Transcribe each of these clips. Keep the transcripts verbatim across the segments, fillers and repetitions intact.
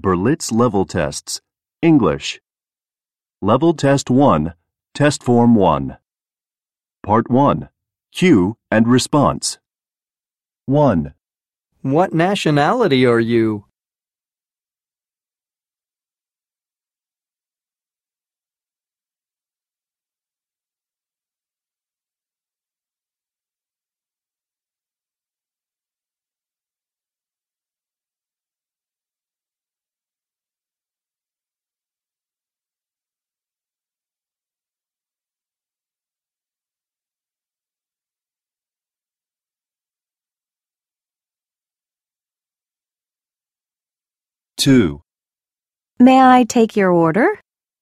Berlitz Level Tests, English. Level Test one, Test Form one. Part one, Cue and Response. one. What nationality are you? two. May I take your order?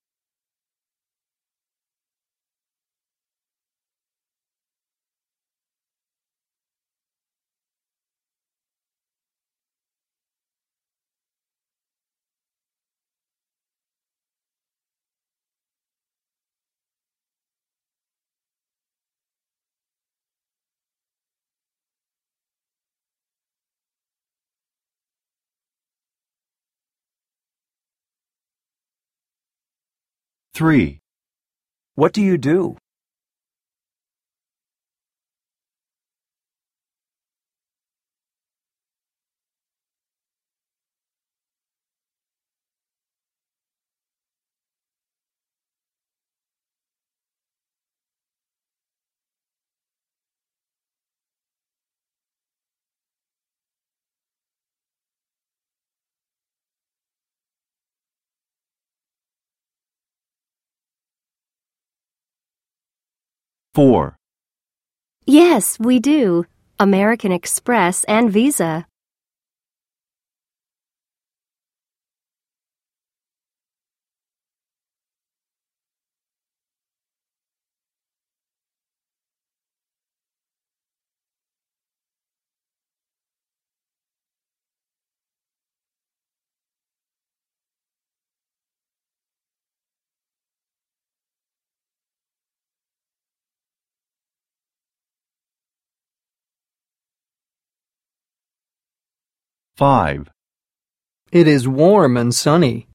three. What do you do? four. Yes, we do. American Express and Visa. five. It is warm and sunny.